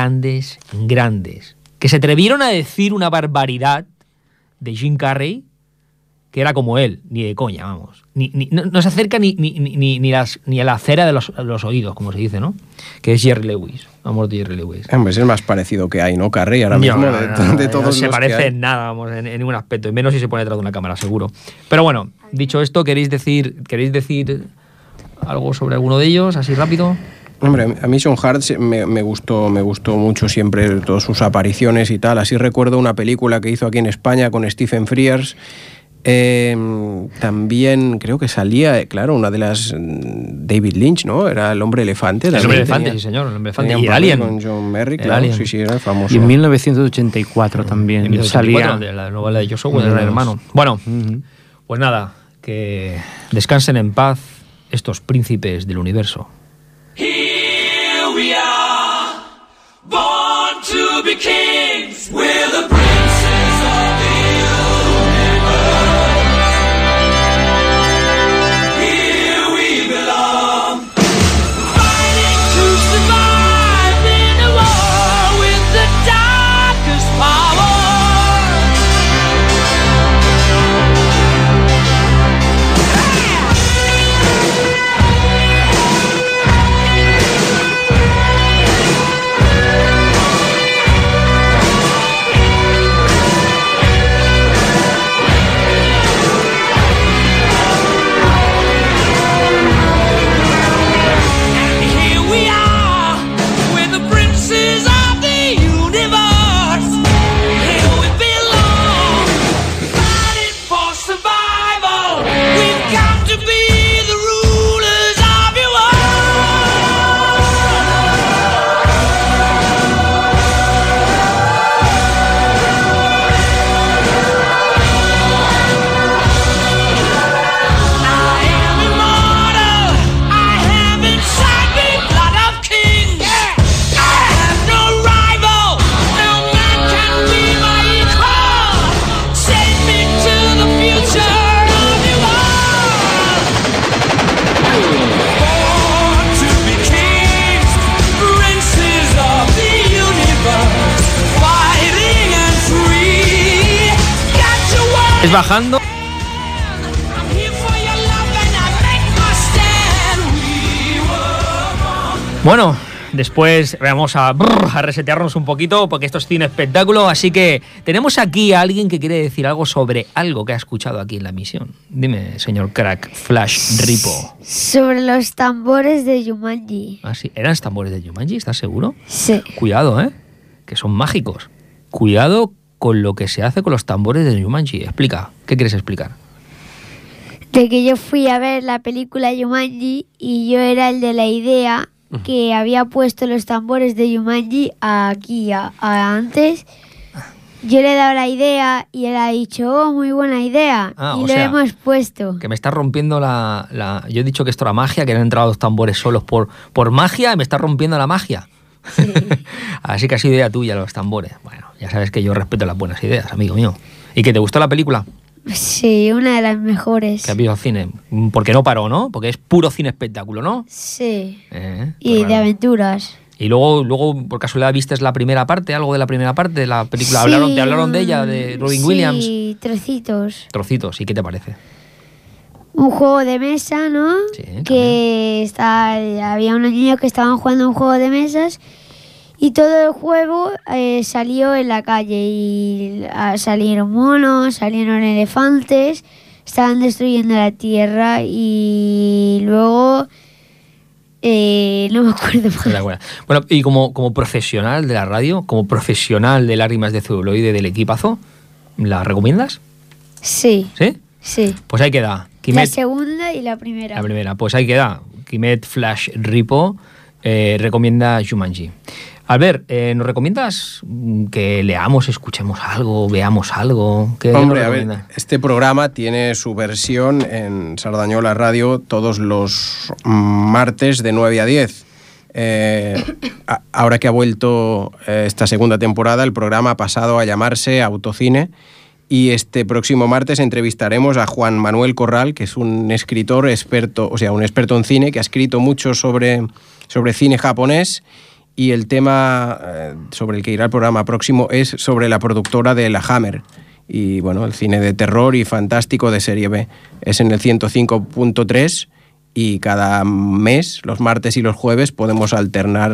[SPEAKER 1] que se atrevieron a decir una barbaridad de Jim Carrey, que era como él, ni de coña, vamos. No se acerca ni a la cera de los oídos, como se dice, ¿no? Que es Jerry Lewis. Ha muerto Jerry Lewis.
[SPEAKER 3] Hombre, es el más parecido que hay, ¿no? Carrey ahora mismo, de todos
[SPEAKER 1] no se
[SPEAKER 3] los que
[SPEAKER 1] parece
[SPEAKER 3] hay.
[SPEAKER 1] en nada, vamos, en ningún aspecto, y menos si se pone detrás de una cámara, seguro. Pero bueno, dicho esto, ¿queréis decir algo sobre alguno de ellos, así rápido?
[SPEAKER 3] Hombre, a mí Sean Hart me gustó mucho siempre todas sus apariciones y tal. Así recuerdo una película que hizo aquí en España con Stephen Frears, También creo que salía, claro, una de las David Lynch, ¿no? Era El hombre elefante.
[SPEAKER 1] El hombre elefante, sí señor, el hombre elefante.
[SPEAKER 3] Y Alien. Con John Merrick, claro,
[SPEAKER 1] Alien.
[SPEAKER 3] sí, era famoso.
[SPEAKER 2] Y en 1984 también
[SPEAKER 1] En 1984,
[SPEAKER 2] salía.
[SPEAKER 1] de la novela de Joshua, del hermano. Bueno, pues nada, que descansen en paz estos príncipes del universo.
[SPEAKER 6] Here we are, born to be kings. We're the princes of the universe. Here we belong, fighting to survive in a war with the darkest power.
[SPEAKER 1] Es bajando. Bueno, después vamos a resetearnos un poquito porque esto es cine espectáculo, así que tenemos aquí a alguien que quiere decir algo sobre algo que ha escuchado aquí en la emisión. Dime, señor Crack Flash Ripo.
[SPEAKER 4] Sobre los tambores de Jumanji.
[SPEAKER 1] Ah, sí. ¿Eran tambores de Jumanji? ¿Estás seguro?
[SPEAKER 4] Sí.
[SPEAKER 1] Cuidado, que son mágicos. Cuidado con lo que se hace con los tambores de Jumanji. Explica, ¿qué quieres explicar?
[SPEAKER 4] De que yo fui a ver la película Jumanji y yo era el de la idea que había puesto los tambores de Jumanji aquí antes. Yo le he dado la idea y él ha dicho, oh, muy buena idea. Y lo hemos puesto.
[SPEAKER 1] Que me está rompiendo Yo he dicho que esto era magia, que han entrado los tambores solos por magia y me está rompiendo la magia. Sí. Así que ha sido idea tuya los tambores. Bueno, ya sabes que yo respeto las buenas ideas, amigo mío. ¿Y que te gustó la película?
[SPEAKER 4] Sí, una de las mejores.
[SPEAKER 1] Que ha habido cine. Porque no paró, ¿no? Porque es puro cine espectáculo, ¿no?
[SPEAKER 4] Sí.
[SPEAKER 1] Pues
[SPEAKER 4] y de aventuras.
[SPEAKER 1] Y luego, por casualidad, ¿vistes la primera parte? ¿Algo de la primera parte de la película?
[SPEAKER 4] Sí,
[SPEAKER 1] ¿Te hablaron de ella, de Robin Williams?
[SPEAKER 4] Sí, trocitos.
[SPEAKER 1] Trocitos. ¿Y qué te parece?
[SPEAKER 4] Un juego de mesa, ¿no?
[SPEAKER 1] Sí,
[SPEAKER 4] que había unos niños que estaban jugando un juego de mesas y todo el juego salió en la calle y salieron monos, salieron elefantes, estaban destruyendo la tierra y luego no me acuerdo más.
[SPEAKER 1] Bueno, y como profesional de la radio, como profesional de Lágrimas de Celuloide del equipazo, ¿la recomiendas?
[SPEAKER 4] Sí.
[SPEAKER 1] ¿Sí?
[SPEAKER 4] Sí.
[SPEAKER 1] Pues ahí queda.
[SPEAKER 4] La segunda y la primera.
[SPEAKER 1] La primera, pues ahí queda. Quimet Flash Ripo recomienda Jumanji. Albert, ¿nos recomiendas que leamos, escuchemos algo, veamos algo?
[SPEAKER 3] Hombre, a ver, este programa tiene su versión en Sardañola Radio todos los martes de 9 a 10. Ahora que ha vuelto esta segunda temporada, el programa ha pasado a llamarse Autocine. Y este próximo martes entrevistaremos a Juan Manuel Corral, que es un escritor experto, un experto en cine, que ha escrito mucho sobre cine japonés, y el tema sobre el que irá el programa próximo es sobre la productora de La Hammer. Y bueno, el cine de terror y fantástico de serie B. Es en el 105.3 y cada mes, los martes y los jueves, podemos alternar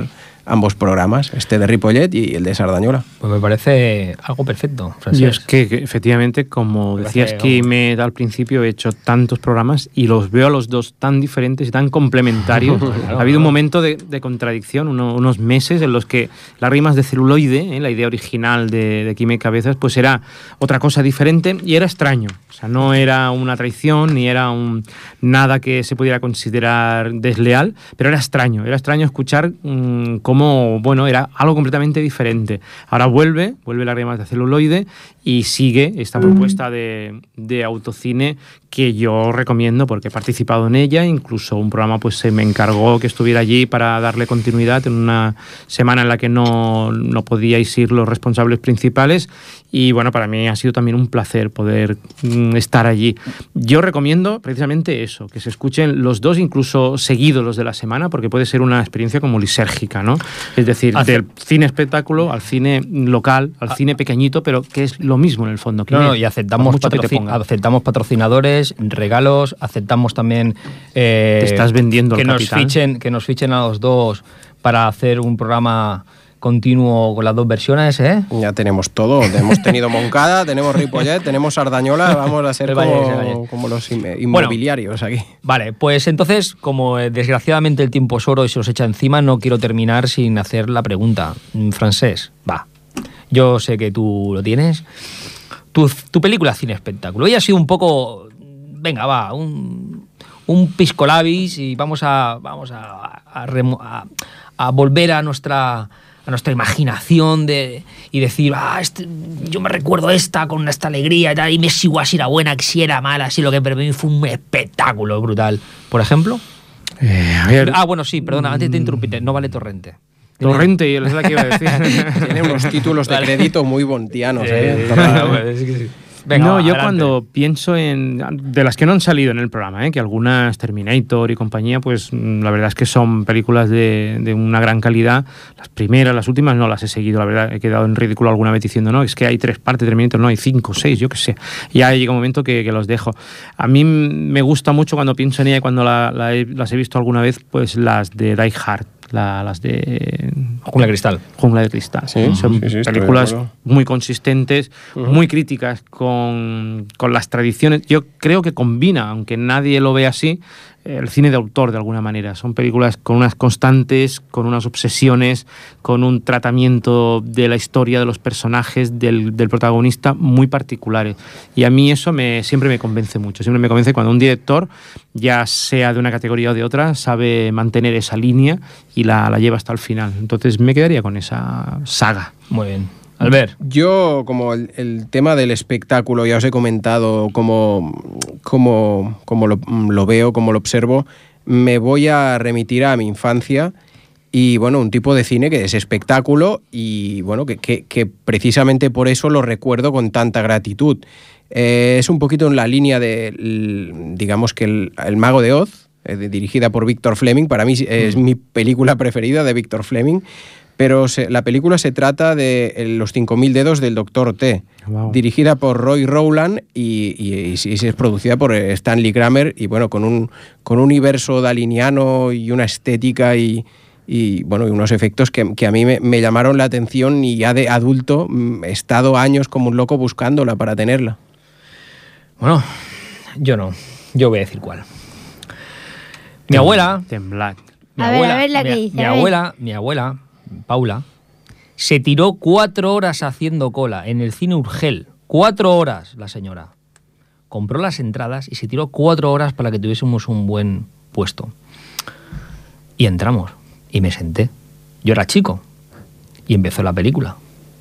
[SPEAKER 3] ambos programas, este de Ripollet y el de Sardañola.
[SPEAKER 1] Pues me parece algo perfecto, Francesc.
[SPEAKER 2] Yo es que efectivamente, como decías que al principio, he hecho tantos programas y los veo a los dos tan diferentes y tan complementarios. Ha habido un momento de contradicción, unos meses en los que las rimas de celuloide, la idea original de Quimé Cabezas, pues era otra cosa diferente y era extraño. O sea, no era una traición ni era nada que se pudiera considerar desleal, pero era extraño escuchar cómo, bueno, era algo completamente diferente. Ahora vuelve Lágrimas de celuloide y sigue esta propuesta de autocine que yo recomiendo porque he participado en ella, incluso un programa pues se me encargó que estuviera allí para darle continuidad en una semana en la que no podíais ir los responsables principales y bueno, para mí ha sido también un placer poder estar allí. Yo recomiendo precisamente eso, que se escuchen los dos, incluso seguidos los de la semana, porque puede ser una experiencia como lisérgica, ¿no? Es decir, del cine espectáculo al cine local, al cine pequeñito, pero que es lo mismo en el fondo.
[SPEAKER 1] No, y aceptamos patrocinadores, regalos, aceptamos también
[SPEAKER 2] te estás vendiendo
[SPEAKER 1] que nos fichen a los dos para hacer un programa continuo con las dos versiones, ¿eh?
[SPEAKER 3] Ya tenemos todo, hemos tenido Moncada, tenemos Ripollet, tenemos Sardañola, vamos a ser como los inmobiliarios aquí.
[SPEAKER 1] Vale, pues entonces, como desgraciadamente el tiempo es oro y se nos echa encima, no quiero terminar sin hacer la pregunta. Francesc, va, yo sé que tú lo tienes. Tu película cine espectáculo, ella ha sido un poco, venga, va, un piscolabis y vamos a volver a nuestra imaginación y decir, yo me recuerdo con esta alegría y tal, y me si guay, si era buena, que si era mala, si lo que para mí fue un espectáculo brutal. ¿Por ejemplo? Bueno, sí, perdona, antes te interrumpí, no vale Torrente.
[SPEAKER 2] Torrente, es la que iba a decir.
[SPEAKER 3] Tiene unos títulos de crédito muy bontianos.
[SPEAKER 2] Venga, no, yo cuando pienso de las que no han salido en el programa, que algunas, Terminator y compañía, pues la verdad es que son películas de una gran calidad. Las primeras, las últimas no las he seguido, la verdad, he quedado en ridículo alguna vez diciendo, no, es que hay 3 partes de Terminator, no, hay 5, 6, yo qué sé. Ya llega un momento que los dejo. A mí me gusta mucho cuando pienso en ella y cuando las he visto alguna vez, pues las de Die Hard. Las de
[SPEAKER 1] Jungla de Cristal.
[SPEAKER 2] Jungla de Cristal. Sí, son películas muy consistentes, muy críticas con las tradiciones. Yo creo que combina, aunque nadie lo ve así, el cine de autor de alguna manera. Son películas con unas constantes, con unas obsesiones, con un tratamiento de la historia, de los personajes, del protagonista muy particulares. Y a mí eso siempre me convence mucho. Siempre me convence cuando un director, ya sea de una categoría o de otra, sabe mantener esa línea y la lleva hasta el final. Entonces me quedaría con esa saga.
[SPEAKER 1] Muy bien. Albert.
[SPEAKER 3] Yo, como el tema del espectáculo, ya os he comentado cómo lo veo, cómo lo observo, me voy a remitir a mi infancia y, bueno, un tipo de cine que es espectáculo y, bueno, que precisamente por eso lo recuerdo con tanta gratitud. Es un poquito en la línea de, digamos que el Mago de Oz, dirigida por Victor Fleming. Para mí es mi película preferida de Victor Fleming. Pero la película se trata de Los 5000 dedos del Dr. T, dirigida por Roy Rowland y es producida por Stanley Kramer y, bueno, con un universo daliniano y una estética y bueno, y unos efectos que a mí me llamaron la atención y ya de adulto he estado años como un loco buscándola para tenerla.
[SPEAKER 1] Bueno, yo no. Yo voy a decir cuál. Mi abuela...
[SPEAKER 2] Temblad.
[SPEAKER 4] A ver la que dice.
[SPEAKER 1] Mi abuela, Paula, se tiró 4 horas haciendo cola en el cine Urgel. 4 horas, la señora. Compró las entradas y se tiró 4 horas para que tuviésemos un buen puesto. Y entramos. Y me senté. Yo era chico. Y empezó la película.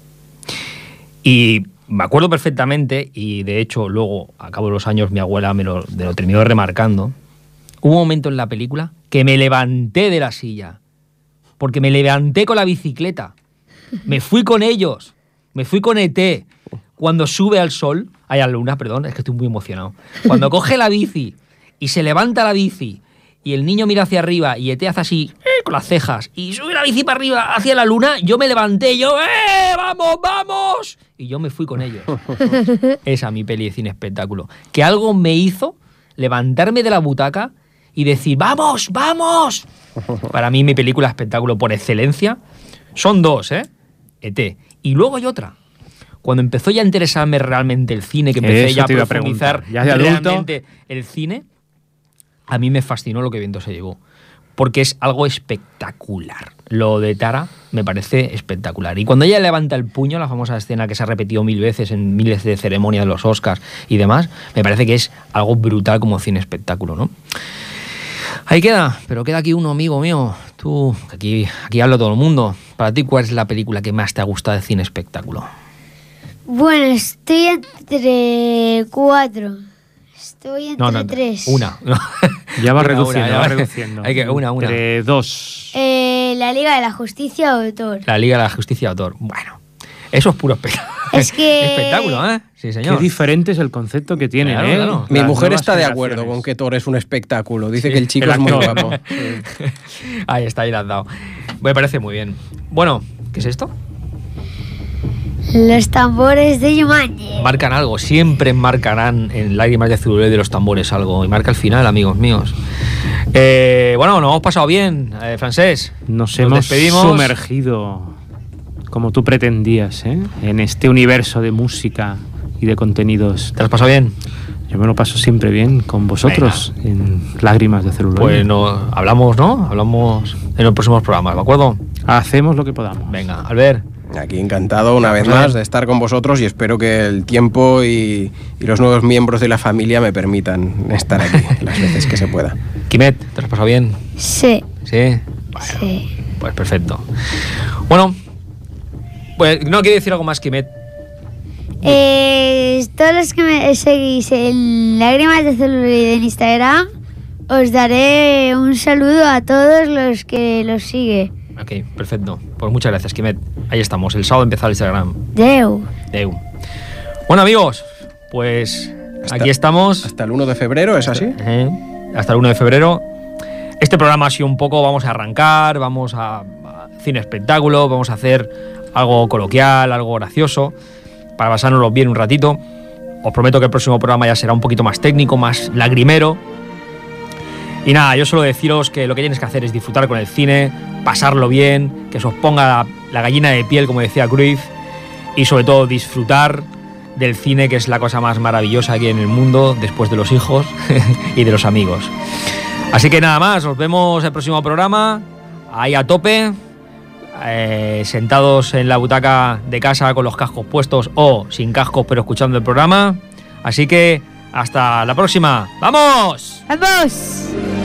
[SPEAKER 1] Y me acuerdo perfectamente, y de hecho luego, a cabo de los años, mi abuela me lo terminó remarcando. Hubo un momento en la película que me levanté de la silla. Porque me levanté con la bicicleta. Me fui con ellos. Me fui con ET. Cuando sube al sol... a la luna, perdón, es que estoy muy emocionado. Cuando coge la bici y se levanta la bici y el niño mira hacia arriba y ET hace así, con las cejas, y sube la bici para arriba hacia la luna, yo me levanté, ¡vamos, vamos! Y yo me fui con ellos. Esa mi peli de cine espectáculo. Que algo me hizo levantarme de la butaca y decir, ¡vamos, vamos! Para mí, mi película espectáculo por excelencia. Son dos, E.T. Y luego hay otra. Cuando empezó ya a interesarme realmente el cine, que empecé ya a profundizar realmente el cine, a mí me fascinó Lo que viento se llevó. Porque es algo espectacular. Lo de Tara me parece espectacular. Y cuando ella levanta el puño, la famosa escena que se ha repetido 1000 veces en miles de ceremonias de los Oscars y demás, me parece que es algo brutal como cine espectáculo, ¿no? Ahí queda, pero queda aquí uno, amigo mío. Tú, aquí habla todo el mundo. Para ti, ¿cuál es la película que más te ha gustado de cine espectáculo?
[SPEAKER 4] Bueno, estoy entre 4. Estoy entre 3.
[SPEAKER 1] Una.
[SPEAKER 2] Ya va reduciendo.
[SPEAKER 1] Hay que una.
[SPEAKER 2] Entre 2.
[SPEAKER 4] La Liga de la Justicia o Autor.
[SPEAKER 1] La Liga de la Justicia Autor. Bueno, eso es puro espectáculo.
[SPEAKER 4] Es que...
[SPEAKER 1] espectáculo, ¿eh? Sí, señor.
[SPEAKER 2] Qué diferente es el concepto que tienen,
[SPEAKER 1] claro,
[SPEAKER 2] ¿eh?
[SPEAKER 1] Claro.
[SPEAKER 3] Mi mujer está de acuerdo con que Thor es un espectáculo. Dice que el chico es muy guapo.
[SPEAKER 1] Ahí está, ahí la has dado. Me parece muy bien. Bueno, ¿qué es esto?
[SPEAKER 4] Los tambores de Jumanji.
[SPEAKER 1] Marcan algo, siempre marcarán en Lágrimas de Zululé de los tambores algo. Y marca el final, amigos míos. Bueno, nos hemos pasado bien, Francés.
[SPEAKER 2] Nos hemos
[SPEAKER 1] despedimos.
[SPEAKER 2] Sumergido, como tú pretendías, en este universo de música y de contenidos.
[SPEAKER 1] ¿Te lo has pasado bien?
[SPEAKER 2] Yo me lo paso siempre bien con vosotros. Venga. En Lágrimas de Celuloide.
[SPEAKER 1] Pues hablamos, ¿no? Hablamos en los próximos programas, ¿de acuerdo?
[SPEAKER 2] Hacemos lo que podamos.
[SPEAKER 1] Venga, Albert.
[SPEAKER 3] Aquí encantado una vez más de estar con vosotros y espero que el tiempo y los nuevos miembros de la familia me permitan estar aquí las veces que se pueda.
[SPEAKER 1] Quimet, ¿te lo has pasado bien?
[SPEAKER 4] Sí.
[SPEAKER 1] ¿Sí? Bueno,
[SPEAKER 4] sí.
[SPEAKER 1] Pues perfecto. Bueno, pues no quiero decir algo más, Quimet.
[SPEAKER 4] Todos los que me seguís en Lágrimas de Celuloide en Instagram, os daré un saludo a todos los que los sigue.
[SPEAKER 1] Ok, perfecto. Pues muchas gracias, Quimet. Ahí estamos, el sábado empezó el Instagram.
[SPEAKER 4] Deu.
[SPEAKER 1] Bueno, amigos, pues aquí estamos.
[SPEAKER 3] Hasta el 1 de febrero, ¿es así?
[SPEAKER 1] Hasta el 1 de febrero. Este programa ha sido un poco, vamos a arrancar, vamos a cine espectáculo, vamos a hacer algo coloquial, algo gracioso, para pasárnoslo bien un ratito. Os prometo que el próximo programa ya será un poquito más técnico, más lagrimero. Y nada, yo solo deciros que lo que tienes que hacer es disfrutar con el cine, pasarlo bien, que se os ponga la gallina de piel, como decía Cruyff, y sobre todo disfrutar del cine, que es la cosa más maravillosa aquí en el mundo, después de los hijos y de los amigos. Así que nada más, nos vemos el próximo programa, ahí a tope, sentados en la butaca de casa con los cascos puestos o sin cascos pero escuchando el programa. Así que hasta la próxima. ¡Vamos!
[SPEAKER 4] ¡Vamos!